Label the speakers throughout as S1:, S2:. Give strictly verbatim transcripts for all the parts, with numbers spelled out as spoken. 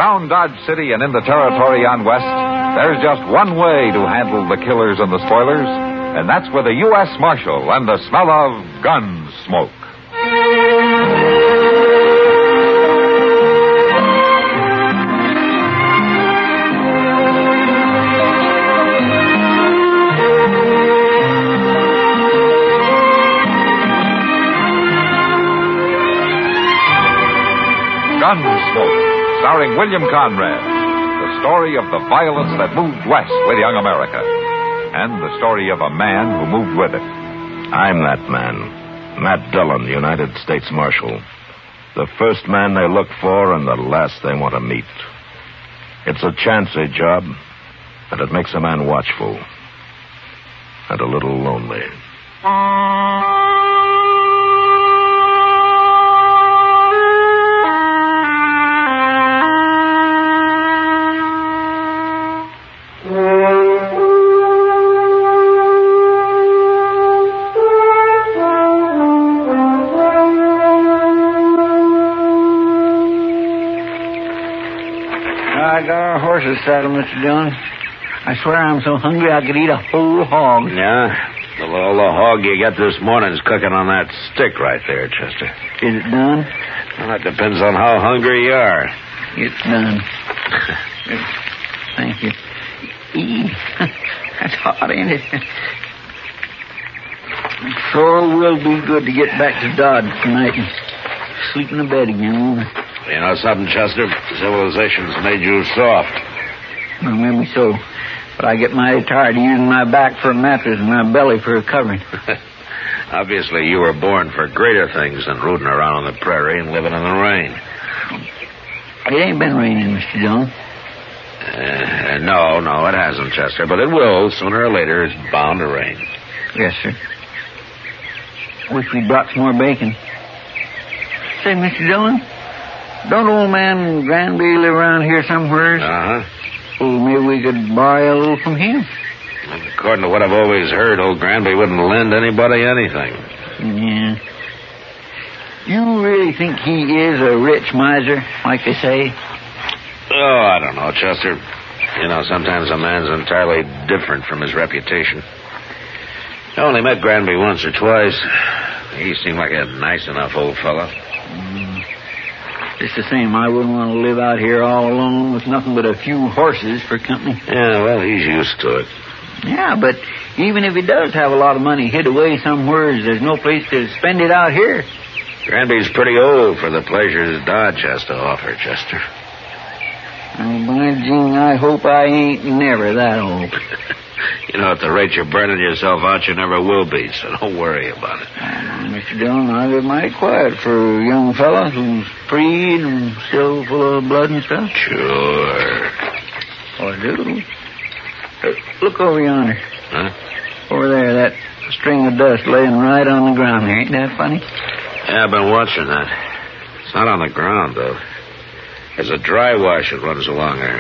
S1: around Dodge City and in the territory on west, there's just one way to handle the killers and the spoilers, and that's with a U S Marshal and the smell of gun smoke. Gunsmoke, starring William Conrad. The story of the violence that moved west with young America. And the story of a man who moved with it.
S2: I'm that man. Matt Dillon, the United States Marshal. The first man they look for and the last they want to meet. It's a chancy job, and it makes a man watchful. And a little lonely.
S3: I got our horses saddled, Mister Dillon. I swear I'm so hungry I could eat a whole hog.
S4: Yeah? Well, all the hog you got this morning's cooking on that stick right there, Chester.
S3: Is it done?
S4: Well, that depends on how hungry you are.
S3: It's done. Thank you. Eee, that's hot, ain't it? It sure will be good to get back to Dodge tonight and sleep in the bed again.
S4: You know something, Chester? Civilization's made you soft.
S3: Well, maybe so. But I get mighty tired of using my back for a mattress and my belly for a covering.
S4: Obviously, you were born for greater things than rooting around on the prairie and living in the rain.
S3: It ain't been raining, Mister Dillon.
S4: Uh, no, no, it hasn't, Chester. But it will. Sooner or later, it's bound to rain.
S3: Yes, sir. Wish we'd brought some more bacon. Say, Mister Dillon, don't old man Granby live around here somewhere?
S4: Uh-huh.
S3: Well, maybe we could borrow a little from him.
S4: According to what I've always heard, old Granby wouldn't lend anybody anything.
S3: Yeah. You really think he is a rich miser, like they say?
S4: Oh, I don't know, Chester. You know, sometimes a man's entirely different from his reputation. I only met Granby once or twice. He seemed like a nice enough old fellow.
S3: Mm. It's the same. I wouldn't want to live out here all alone with nothing but a few horses for company.
S4: Yeah, well, he's used to it.
S3: Yeah, but even if he does have a lot of money hid away somewhere, there's no place to spend it out here.
S4: Granby's pretty old for the pleasures Dodge has to offer, Chester.
S3: Oh, by Jing, I hope I ain't never that old.
S4: You know, at the rate you're burning yourself out, you never will be, so don't worry about it.
S3: Uh, Mister Dillon, I live mighty quiet for a young fella who's freed and still full of blood and stuff.
S4: Sure.
S3: Oh, I do. Uh, look over yonder.
S4: Huh?
S3: Over there, that string of dust laying right on the ground there. Ain't that funny?
S4: Yeah, I've been watching that. It's not on the ground, though. There's a dry wash that runs along there.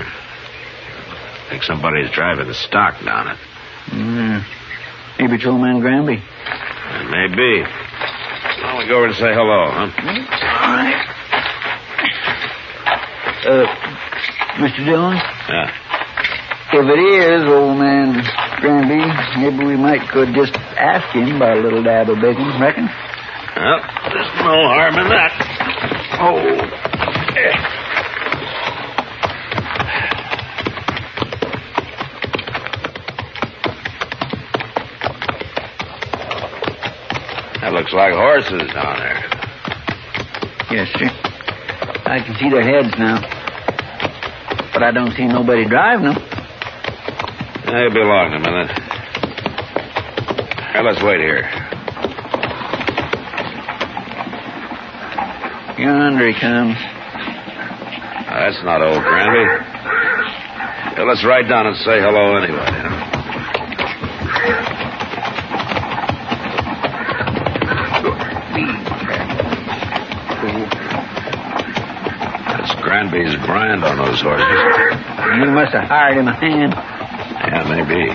S4: I think somebody's driving the stock down it.
S3: Mm. Maybe it's old man Granby.
S4: It may be. Why don't we go over and say hello, huh?
S3: All right. Uh, Mister Dillon?
S4: Yeah.
S3: If it is old man Granby, maybe we might could just ask him about a little dab of bacon, reckon?
S4: Well, there's no harm in that. Oh. Yeah. That looks like horses down there.
S3: Yes, sir. I can see their heads now. But I don't see nobody driving them.
S4: They'll be along in a minute. Now, let's wait here.
S3: Yonder he comes.
S4: Now, that's not old Granby. Now, let's ride down and say hello anyway, you know? Granby's brand on those horses.
S3: You must have hired him a hand.
S4: Yeah, maybe.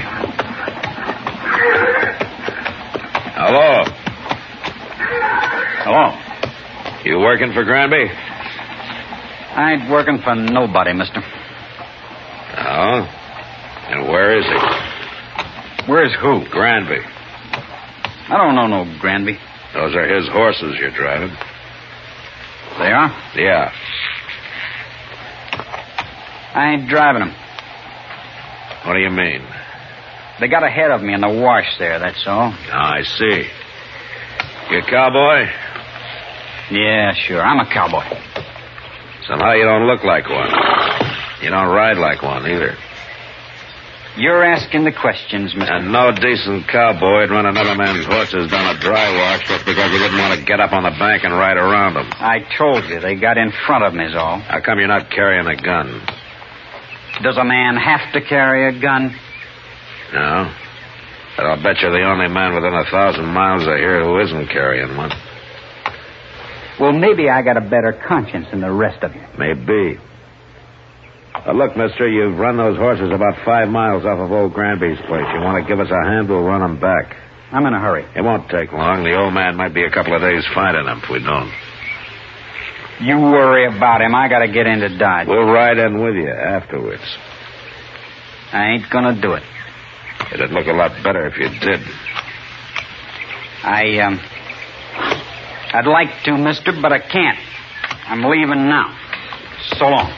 S4: Hello.
S5: Hello.
S4: You working for Granby?
S3: I ain't working for nobody, mister.
S4: Oh? And where is he?
S3: Where's who?
S4: Granby.
S3: I don't know no Granby.
S4: Those are his horses you're driving.
S3: They are?
S4: Yeah.
S3: I ain't driving them.
S4: What do you mean?
S3: They got ahead of me in the wash there, that's all.
S4: Oh, I see. You a cowboy?
S3: Yeah, sure. I'm a cowboy.
S4: Somehow you don't look like one. You don't ride like one, either.
S3: You're asking the questions, mister.
S4: And no decent cowboy would run another man's horses down a dry wash just because he didn't want to get up on the bank and ride around them.
S3: I told you, they got in front of me is all.
S4: How come you're not carrying a gun?
S3: Does a man have to carry a gun?
S4: No. But I'll bet you're the only man within a thousand miles of here who isn't carrying one.
S3: Well, maybe I got a better conscience than the rest of you.
S4: Maybe. But look, mister, you've run those horses about five miles off of old Granby's place. You want to give us a hand, we'll run them back.
S3: I'm in a hurry.
S4: It won't take long. The old man might be a couple of days finding them if we don't.
S3: You worry about him. I got to get into Dodge.
S4: We'll ride in with you afterwards.
S3: I ain't gonna do it.
S4: It'd look a lot better if you did.
S3: I, um... I'd like to, mister, but I can't. I'm leaving now. So long.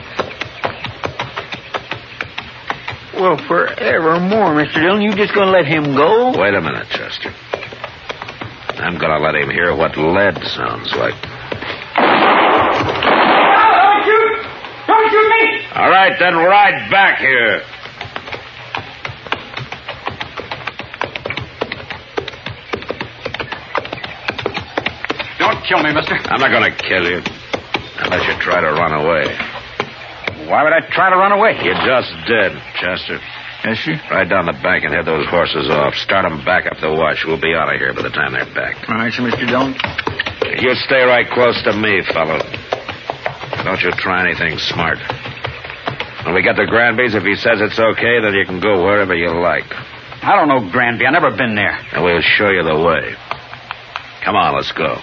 S3: Well, forevermore, Mister Dillon, you just gonna let him go?
S4: Wait a minute, Chester. I'm gonna let him hear what lead sounds like.
S3: Don't shoot! Don't shoot me!
S4: All right, then ride back here.
S3: Don't kill me, mister.
S4: I'm not gonna kill you unless you try to run away.
S3: Why would I try to run away?
S4: You just did, Chester.
S3: Yes, sir?
S4: Ride down the bank and head those horses off. Start them back up the wash. We'll be out of here by the time they're back.
S3: All right, sir, Mister Dillon.
S4: You stay right close to me, fellow. Don't you try anything smart. When we get to Granby's, if he says it's okay, then you can go wherever you like.
S3: I don't know Granby. I've never been there.
S4: And we'll show you the way. Come on, let's go.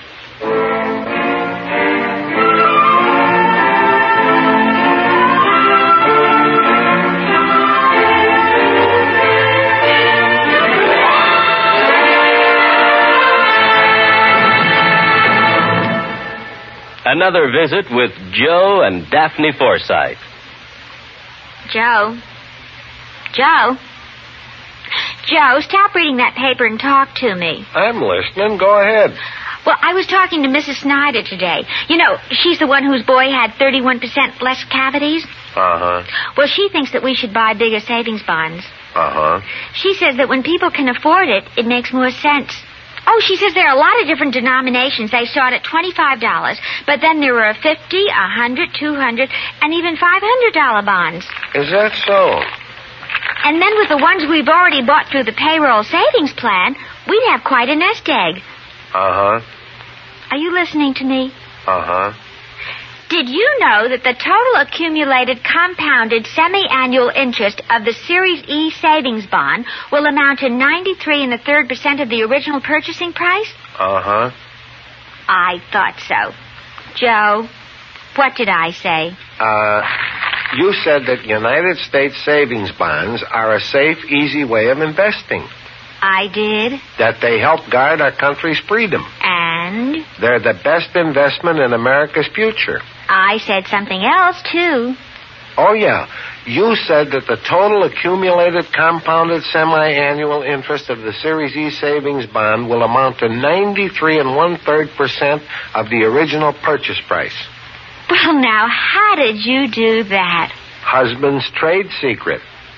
S5: Another visit with Joe and Daphne Forsythe.
S6: Joe? Joe? Joe, stop reading that paper and talk to me.
S7: I'm listening. Go ahead.
S6: Well, I was talking to Missus Snyder today. You know, she's the one whose boy had thirty-one percent less cavities.
S7: Uh-huh.
S6: Well, she thinks that we should buy bigger savings bonds.
S7: Uh-huh.
S6: She says that when people can afford it, it makes more sense. Oh, she says there are a lot of different denominations. They start at twenty-five dollars, but then there are fifty, a hundred, two hundred, and even five hundred dollar bonds.
S7: Is that so?
S6: And then with the ones we've already bought through the payroll savings plan, we'd have quite a nest egg.
S7: Uh-huh.
S6: Are you listening to me?
S7: Uh-huh.
S6: Did you know that the total accumulated compounded semi-annual interest of the Series E savings bond will amount to ninety-three and a third percent of the original purchasing price?
S7: Uh-huh.
S6: I thought so. Joe, what did I say?
S7: Uh, you said that United States savings bonds are a safe, easy way of investing.
S6: I did.
S7: That they help guard our country's freedom.
S6: And?
S7: They're the best investment in America's future.
S6: I said something else, too.
S7: Oh, yeah. You said that the total accumulated compounded semi-annual interest of the Series E savings bond will amount to ninety-three and one-third percent of the original purchase price.
S6: Well, now, how did you do that?
S7: Husband's trade secret.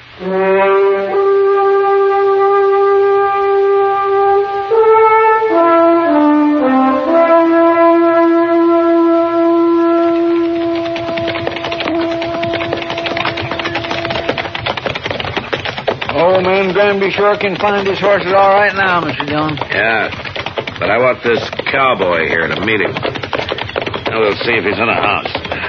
S3: Old man Granby sure can find his horses all right now, Mister Dillon.
S4: Yeah, but I want this cowboy here to meet him. And we'll see if he's in a house.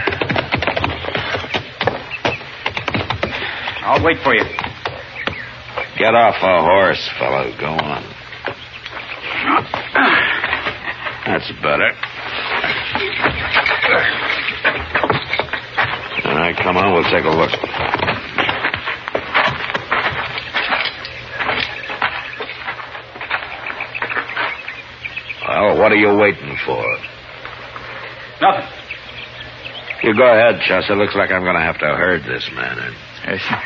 S3: I'll wait for you.
S4: Get off a horse, fellow. Go on. That's better. right, come on, we'll take a look. Well, what are you waiting for?
S3: Nothing.
S4: You go ahead, Chester. Looks like I'm going to have to herd this man in.
S3: Yes, sir.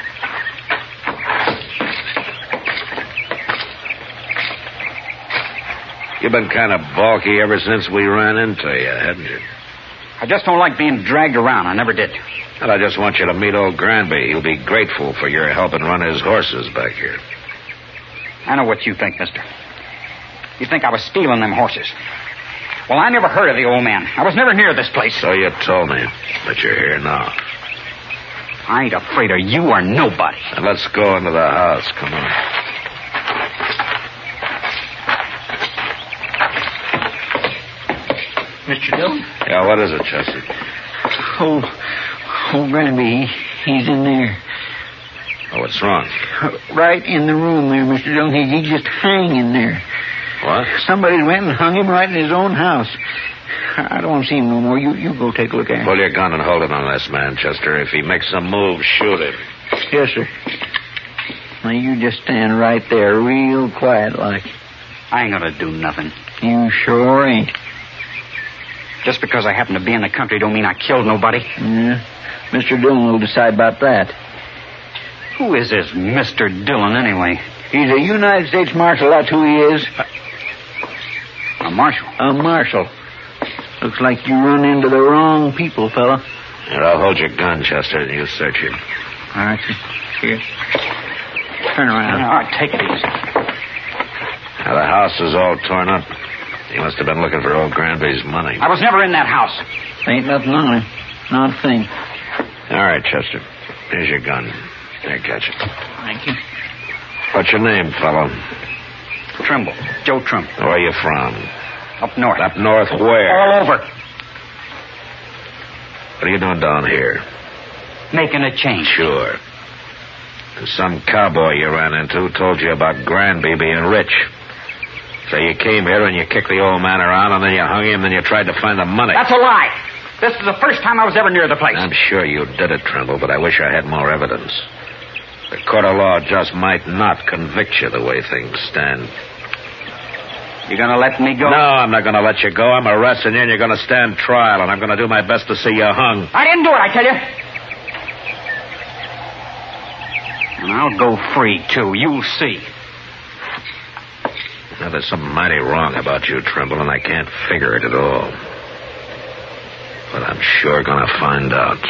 S4: You've been kind of balky ever since we ran into you, haven't you?
S3: I just don't like being dragged around. I never did.
S4: Well, I just want you to meet old Granby. He'll be grateful for your helping run his horses back here.
S3: I know what you think, mister. You think I was stealing them horses. Well, I never heard of the old man. I was never near this place.
S4: So you told me, but you're here now.
S3: I ain't afraid of you or nobody.
S4: Now let's go into the house. Come on.
S3: Mister Dillon?
S4: Yeah, what is it, Chester?
S3: Oh, oh, Granby, he, he's in there.
S4: Oh, what's wrong?
S3: Right in the room there, Mister Dillon. He, he's just hanging there.
S4: What?
S3: Somebody went and hung him right in his own house. I don't want to see him no more. You, you go take a look at him.
S4: Pull your gun and hold it on this man, Chester. If he makes a move, shoot him.
S3: Yes, sir. Now, you just stand right there, real quiet like. I ain't gonna do nothing. You sure ain't. Just because I happen to be in the country don't mean I killed nobody. Yeah. Mister Dillon will decide about that. Who is this Mister Dillon, anyway? He's a United States Marshal, that's who he is. A marshal? A marshal. Looks like you run into the wrong people, fella.
S4: Here, I'll hold your gun, Chester, and you search him.
S3: All right, sir. Here. Turn around. All right, take it easy.
S4: Now, the house is all torn up. He must have been looking for old Granby's money.
S3: I was never in that house. Ain't nothing on him. Not a thing.
S4: All right, Chester. Here's your gun. There, catch it.
S3: Thank you.
S4: What's your name, fellow?
S3: Trimble. Joe Trimble.
S4: Where are you from?
S3: Up north.
S4: Up north where?
S3: All over.
S4: What are you doing down here?
S3: Making a change.
S4: Sure. And some cowboy you ran into told you about Granby being rich. So you came here and you kicked the old man around and then you hung him and you tried to find the money.
S3: That's a lie. This is the first time I was ever near the place.
S4: I'm sure you did it, Trimble, but I wish I had more evidence. The court of law just might not convict you the way things stand.
S3: You gonna let me go?
S4: No, I'm not gonna let you go. I'm arresting you and you're gonna stand trial, and I'm gonna do my best to see you hung.
S3: I didn't do it, I tell you. And I'll go free, too. You'll see.
S4: Now, there's something mighty wrong about you, Trimble, and I can't figure it at all. But I'm sure gonna find out.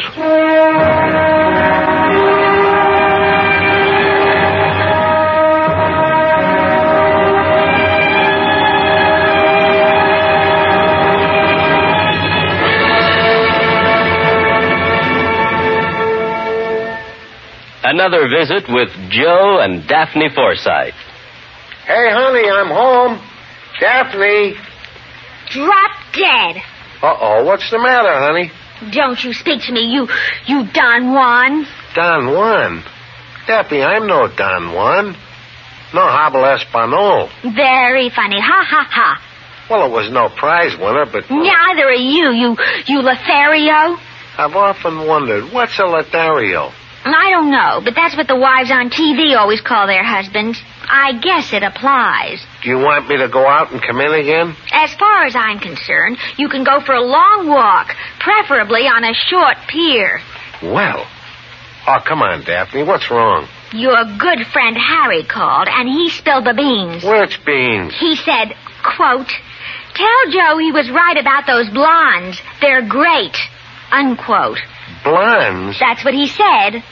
S5: Another visit with Joe and Daphne Forsythe.
S7: Hey, honey, I'm home. Daphne.
S6: Drop dead.
S7: Uh-oh, what's the matter, honey?
S6: Don't you speak to me, you, you Don Juan.
S7: Don Juan? Daphne, I'm no Don Juan. No habla español.
S6: Very funny. Ha, ha, ha.
S7: Well, it was no prize winner, but...
S6: Neither are you, you, you Lothario.
S7: I've often wondered, what's a Lothario?
S6: I don't know, but that's what the wives on T V always call their husbands. I guess it applies.
S7: Do you want me to go out and come in again?
S6: As far as I'm concerned, you can go for a long walk, preferably on a short pier.
S7: Well. Oh, come on, Daphne. What's wrong?
S6: Your good friend Harry called, and he spilled the beans.
S7: Which beans?
S6: He said, quote, "Tell Joe he was right about those blondes. They're great," unquote.
S7: Blondes?
S6: That's what he said.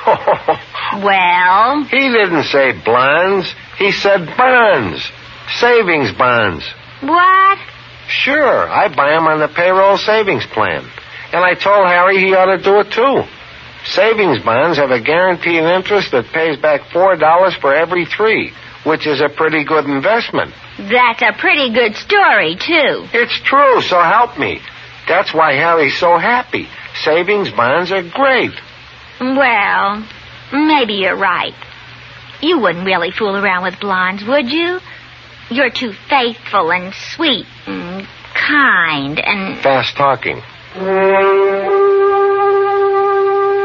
S6: Well?
S7: He didn't say blondes. He said bonds. Savings bonds.
S6: What?
S7: Sure. I buy them on the payroll savings plan. And I told Harry he ought to do it, too. Savings bonds have a guaranteed interest that pays back four dollars for every three, which is a pretty good investment.
S6: That's a pretty good story, too.
S7: It's true, so help me. That's why Harry's so happy. Savings bonds are great.
S6: Well, maybe you're right. You wouldn't really fool around with blondes, would you? You're too faithful and sweet and kind and...
S7: Fast talking.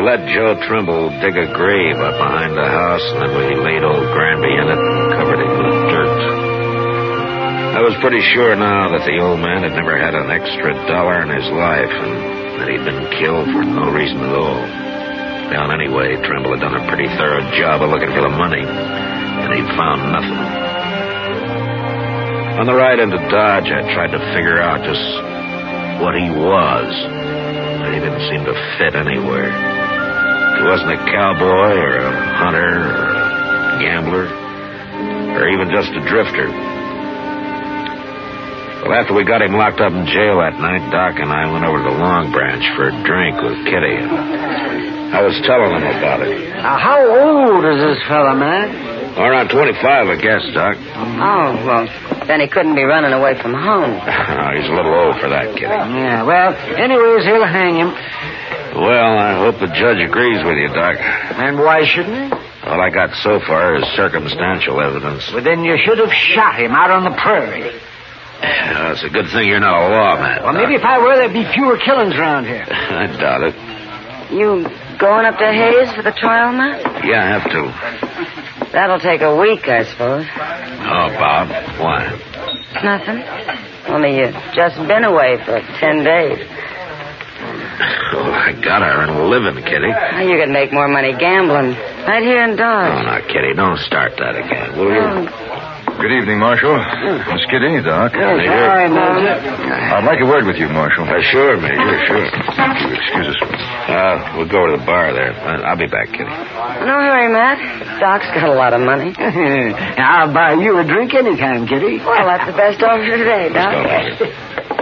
S4: let Joe Trimble dig a grave up behind the house, and then we laid old Granby in it and covered it with dirt. I was pretty sure now that the old man had never had an extra dollar in his life, and that he'd been killed for no reason at all. Well, anyway, Trimble had done a pretty thorough job of looking for the money, and he'd found nothing. On the ride into Dodge, I tried to figure out just what he was. He didn't seem to fit anywhere. He wasn't a cowboy or a hunter or a gambler or even just a drifter. Well, after we got him locked up in jail that night, Doc and I went over to the Long Branch for a drink with Kitty. I was telling him about it.
S3: Now, how old is this fella, man?
S4: Around twenty-five, I guess, Doc.
S8: Oh, well, then he couldn't be running away from home.
S4: Oh, he's a little old for that, Kitty.
S3: Yeah, well, anyways, he'll hang him.
S4: Well, I hope the judge agrees with you, Doc.
S3: And why shouldn't he?
S4: All I got so far is circumstantial evidence.
S3: Well, then you should have shot him out on the prairie.
S4: Uh, it's a good thing you're not a lawman.
S3: Well, maybe if I were, there'd be fewer killings around here.
S4: I doubt it.
S8: You going up to Hayes for the trial, Matt?
S4: Yeah, I have to.
S8: That'll take a week, I suppose.
S4: Oh, Bob, why?
S8: Nothing. Only you've just been away for ten days.
S4: Oh, I gotta earn a living, Kitty.
S8: Oh, you could make more money gambling right here in Dodge.
S4: Oh, now, Kitty, don't start that again, will you?
S8: Oh.
S9: Good evening, Marshal. Miss Kitty, Doc.
S8: Yes, sorry, Major.
S9: I'd like a word with you, Marshal.
S4: Uh, sure, Major, sure.
S9: Excuse us.
S4: Uh, we'll go to the bar there. I'll be back, Kitty.
S8: No hurry, Matt. Doc's got a lot of money.
S3: I'll buy you a drink anytime, Kitty.
S8: Well, that's the best offer today, Doc.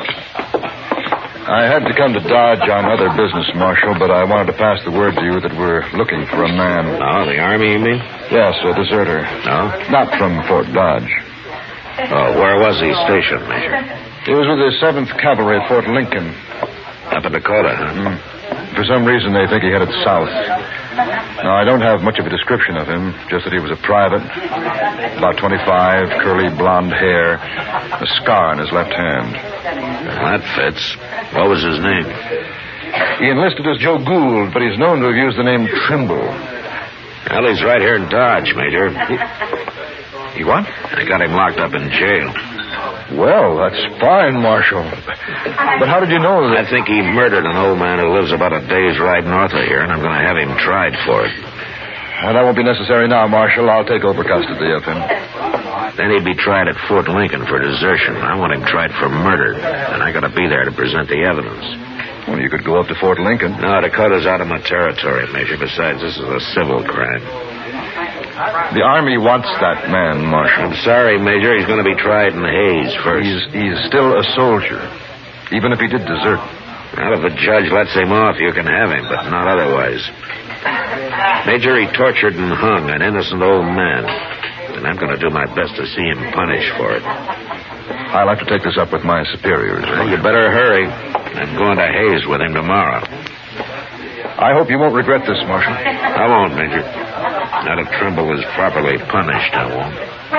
S9: I had to come to Dodge on other business, Marshal, but I wanted to pass the word to you that we're looking for a man.
S4: Oh, the Army, you mean?
S9: Yes, a deserter.
S4: No?
S9: Not from Fort Dodge.
S4: Oh, where was he stationed, Major?
S9: He was with the seventh Cavalry at Fort Lincoln.
S4: Up in Dakota, huh?
S9: Mm. For some reason, they think he headed south. Now, I don't have much of a description of him, just that he was a private, about twenty-five, curly blonde hair, a scar on his left hand.
S4: Well, that fits. What was his name?
S9: He enlisted as Joe Gould, but he's known to have used the name Trimble.
S4: Well, he's right here in Dodge, Major.
S9: He what?
S4: I got him locked up in jail.
S9: Well, that's fine, Marshal. But how did you know that?
S4: I think he murdered an old man who lives about a day's ride north of here, and I'm going to have him tried for it.
S9: Well, that won't be necessary now, Marshal. I'll take over custody of him.
S4: Then he'd be tried at Fort Lincoln for desertion. I want him tried for murder, and I got to be there to present the evidence.
S9: Well, you could go up to Fort Lincoln.
S4: No, Dakota's out of my territory, Major. Besides, this is a civil crime.
S9: The Army wants that man, Marshal.
S4: I'm sorry, Major. He's going to be tried in Hayes first.
S9: He's, he's still a soldier, even if he did desert.
S4: Well, if the judge lets him off, you can have him, but not otherwise. Major, he tortured and hung an innocent old man, and I'm going to do my best to see him punished for it.
S9: I'll have to take this up with my superiors.
S4: Well, you better hurry. I'm going to Hayes with him tomorrow.
S9: I hope you won't regret this, Marshal.
S4: I won't, Major. Not if Trimble is properly punished, I won't.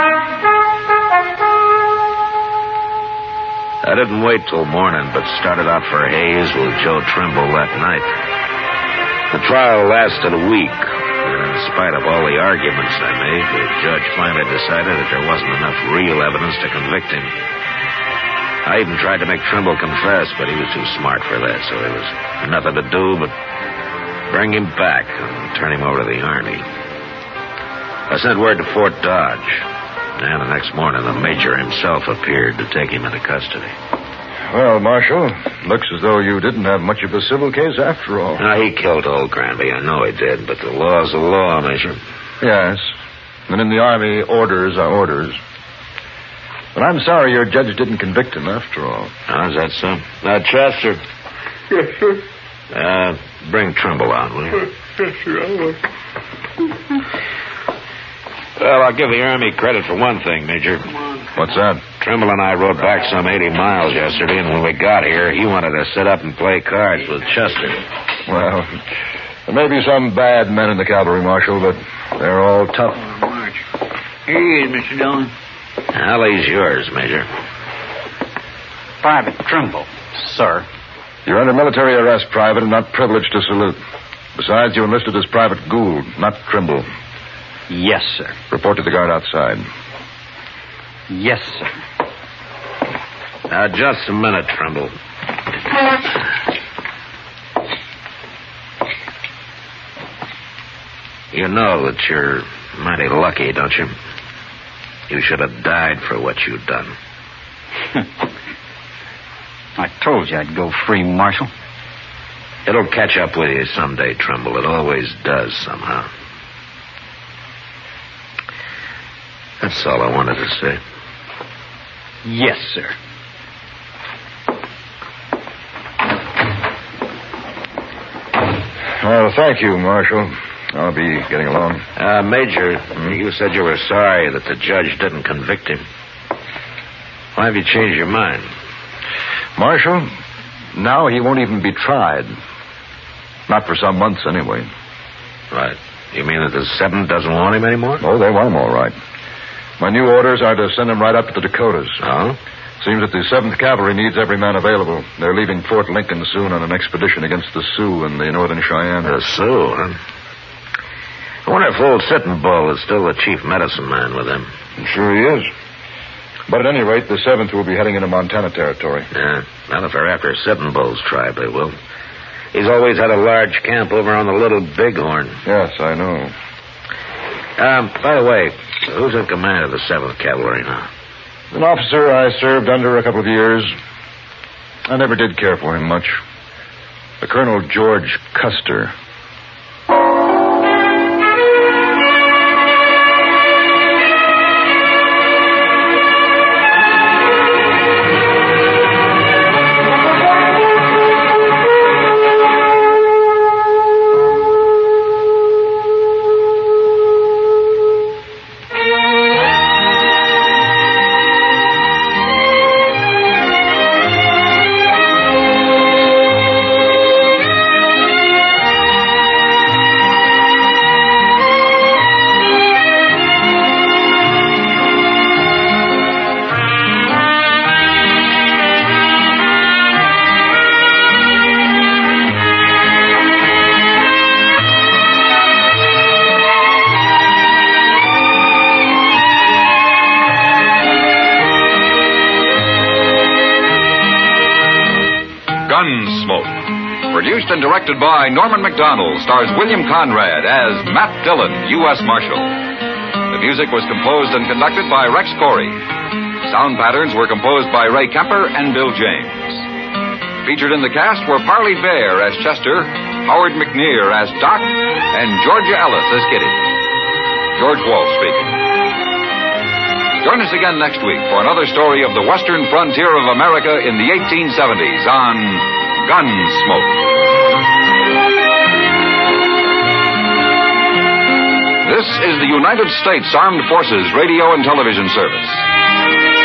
S4: I didn't wait till morning, but started out for Hayes with Joe Trimble that night. The trial lasted a week, and in spite of all the arguments I made, the judge finally decided that there wasn't enough real evidence to convict him. I even tried to make Trimble confess, but he was too smart for that, so there was nothing to do but bring him back and turn him over to the Army. I sent word to Fort Dodge, and the next morning the Major himself appeared to take him into custody.
S9: Well, Marshal, looks as though you didn't have much of a civil case after all.
S4: Now, he killed old Granby. I know he did, but the law's the law, Major.
S9: Yes, and in the Army, orders are orders. But I'm sorry your judge didn't convict him after all.
S4: How's that so? Now, Chester.
S10: Yes, sir.
S4: Uh, bring Trimble on, will you?
S10: Yes, sir, I will.
S4: Well, I'll give the Army credit for one thing, Major.
S9: What's that?
S4: Trimble and I rode back some eighty miles yesterday, and when we got here, he wanted to sit up and play cards with Chester.
S9: Well, there may be some bad men in the cavalry, Marshal, but they're all tough.
S3: Here he is, Mister Dillon.
S4: Alley's yours, Major.
S3: Private Trimble, sir.
S9: You're under military arrest, Private, and not privileged to salute. Besides, you enlisted as Private Gould, not Trimble.
S3: Yes, sir.
S9: Report to the guard outside.
S3: Yes, sir.
S4: Now, just a minute, Trimble. You know that you're mighty lucky, don't you? You should have died for what you've done.
S3: I told you I'd go free, Marshal.
S4: It'll catch up with you someday, Trimble. It always does, somehow. That's all I wanted to say.
S3: Yes, sir.
S9: Well, thank you, Marshal. I'll be getting along.
S4: Uh, Major, mm-hmm. you said you were sorry that the judge didn't convict him. Why have you changed your mind?
S9: Marshal, now he won't even be tried. Not for some months, anyway.
S4: Right. You mean that the seventh doesn't want him anymore?
S9: Oh, they want him all right. My new orders are to send him right up to the Dakotas.
S4: Oh?
S9: Seems that the seventh Cavalry needs every man available. They're leaving Fort Lincoln soon on an expedition against the Sioux and the Northern Cheyenne.
S4: The Sioux, huh? I wonder if old Sitting Bull is still the chief medicine man with them.
S9: I'm sure he is. But at any rate, the seventh will be heading into Montana Territory.
S4: Yeah, not if they're after Sitting Bull's tribe, they will. He's always had a large camp over on the Little Bighorn.
S9: Yes, I know.
S4: Um, by the way, who's in command of the seventh Cavalry now?
S9: An officer I served under a couple of years. I never did care for him much. A Colonel George Custer.
S1: Gunsmoke. Produced and directed by Norman Macdonald, stars William Conrad as Matt Dillon, U S Marshal. The music was composed and conducted by Rex Corey. Sound patterns were composed by Ray Kemper and Bill James. Featured in the cast were Parley Bear as Chester, Howard McNear as Doc, and Georgia Ellis as Kitty. George Walsh speaking. Join us again next week for another story of the western frontier of America in the eighteen seventies on Gunsmoke. This is the United States Armed Forces Radio and Television Service.